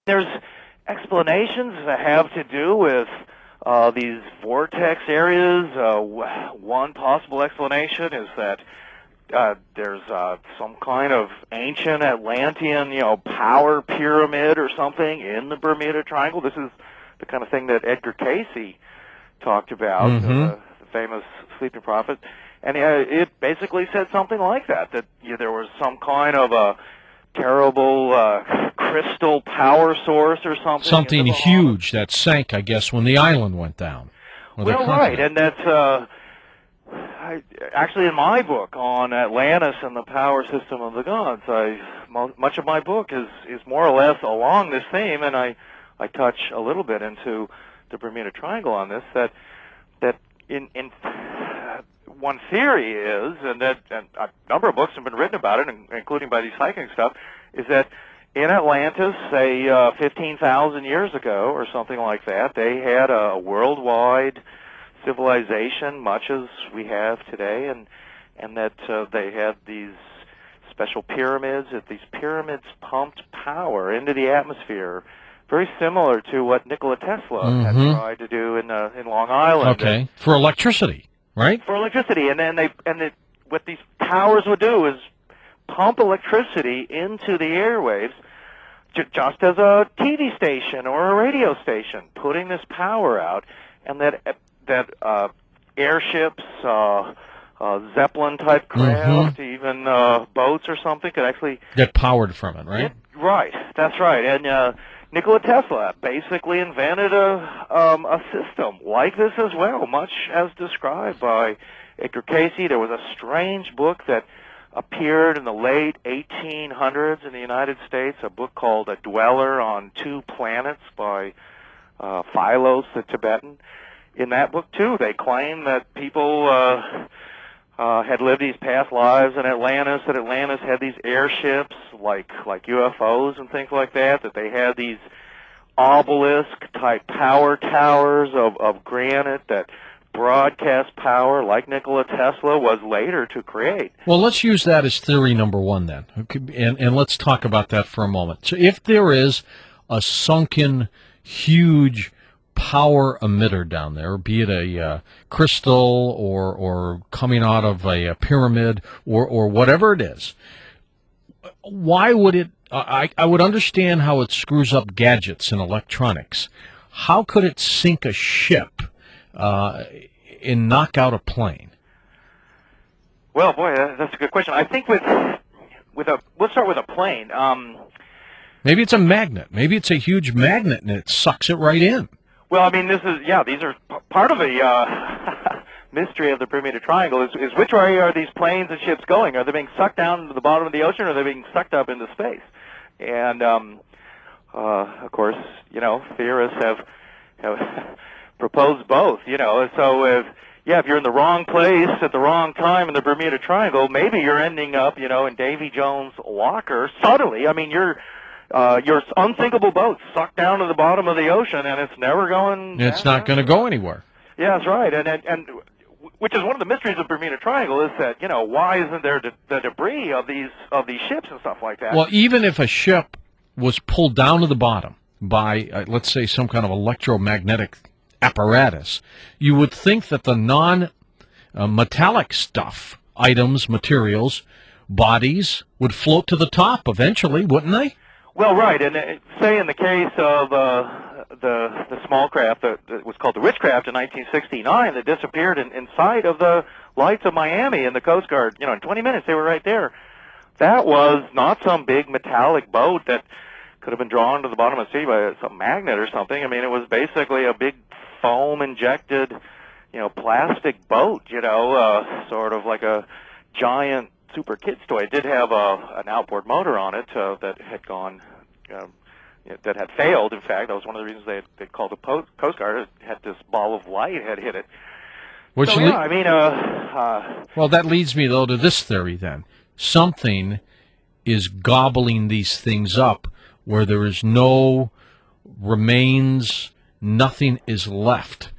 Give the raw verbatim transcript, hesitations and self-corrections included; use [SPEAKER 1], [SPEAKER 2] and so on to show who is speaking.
[SPEAKER 1] there's explanations that have to do with uh, these vortex areas. Uh, one possible explanation is that uh, there's uh, some kind of ancient Atlantean, you know, power pyramid or something in the Bermuda Triangle. This is the kind of thing that Edgar Cayce talked about,
[SPEAKER 2] mm-hmm.
[SPEAKER 1] uh, the famous sleeping prophet. And uh, it basically said something like that, that you know, there was some kind of a terrible uh, crystal power source or something.
[SPEAKER 2] Something huge that sank, I guess, when the island went down.
[SPEAKER 1] Well, right, and that's uh, I, actually in my book on Atlantis and the power system of the gods. I mo- much of my book is is more or less along this theme, and I I touch a little bit into the Bermuda Triangle on this. That that in in one theory is, and that and a number of books have been written about it, including by these psychic stuff, is that in Atlantis, say uh, fifteen thousand years ago or something like that, they had a worldwide civilization, much as we have today, and and that uh, they had these special pyramids. That these pyramids pumped power into the atmosphere, very similar to what Nikola Tesla
[SPEAKER 2] mm-hmm.
[SPEAKER 1] had tried to do in uh, in Long Island.
[SPEAKER 2] Okay, and, for electricity. Right?
[SPEAKER 1] For electricity, and then they and they, what these towers would do is pump electricity into the airwaves, j- just as a T V station or a radio station, putting this power out, and that that uh, airships, uh, uh, Zeppelin type craft,
[SPEAKER 2] mm-hmm.
[SPEAKER 1] even uh, boats or something could actually
[SPEAKER 2] get powered from it. Right?
[SPEAKER 1] It, right. That's right, and. Uh, Nikola Tesla basically invented a um, a system like this as well, much as described by Edgar Cayce. There was a strange book that appeared in the late eighteen hundreds in the United States, a book called A Dweller on Two Planets by uh, Philos the Tibetan. In that book, too, they claim that people uh, uh, had lived these past lives in Atlantis, that Atlantis had these airships like like U F Os and things like that, that they had these obelisk-type power towers of, of granite that broadcast power like Nikola Tesla was later to create.
[SPEAKER 2] Well, let's use that as theory number one then, and, and let's talk about that for a moment. So if there is a sunken, huge power emitter down there, be it a uh, crystal or or coming out of a, a pyramid or, or whatever it is, why would it, I, I would understand how it screws up gadgets and electronics. How could it sink a ship uh, and knock out a plane?
[SPEAKER 1] Well, boy, that's a good question. I think with with a, let's start with a plane. Um,
[SPEAKER 2] Maybe it's a magnet. Maybe it's a huge magnet and it sucks it right in.
[SPEAKER 1] Well, I mean, this is, yeah, these are p- part of the uh, mystery of the Bermuda Triangle is, is which way are these planes and ships going? Are they being sucked down to the bottom of the ocean, or are they being sucked up into space? And, um, uh, of course, you know, theorists have, have proposed both, you know. So, if, yeah, if you're in the wrong place at the wrong time in the Bermuda Triangle, maybe you're ending up, you know, in Davy Jones' locker suddenly. I mean, you're... Uh, your unsinkable boat sucked down to the bottom of the ocean, and it's never going.
[SPEAKER 2] It's not going to go anywhere.
[SPEAKER 1] Yeah, that's right, and, and and which is one of the mysteries of the Bermuda Triangle is that, you know, why isn't there de- the debris of these of these ships and stuff like that?
[SPEAKER 2] Well, even if a ship was pulled down to the bottom by, uh, let's say, some kind of electromagnetic apparatus, you would think that the non-metallic stuff, items, materials, bodies, would float to the top eventually, wouldn't they?
[SPEAKER 1] Well, right, and uh, say in the case of uh, the the small craft that, that was called the Richcraft in nineteen sixty-nine that disappeared in, inside of the lights of Miami, and the Coast Guard, you know, in twenty minutes they were right there. That was not some big metallic boat that could have been drawn to the bottom of the sea by some magnet or something. I mean, it was basically a big foam-injected, you know, plastic boat, you know, uh, sort of like a giant Super Kids toy. It did have a, an outboard motor on it uh, that had gone, um, that had failed. In fact, that was one of the reasons they they called the po- Coast Guard. It had this ball of light had hit it.
[SPEAKER 2] Which
[SPEAKER 1] so,
[SPEAKER 2] le-
[SPEAKER 1] yeah, I mean, uh, uh,
[SPEAKER 2] well, that leads me though to this theory. Then something is gobbling these things up, where there is no remains, nothing is left.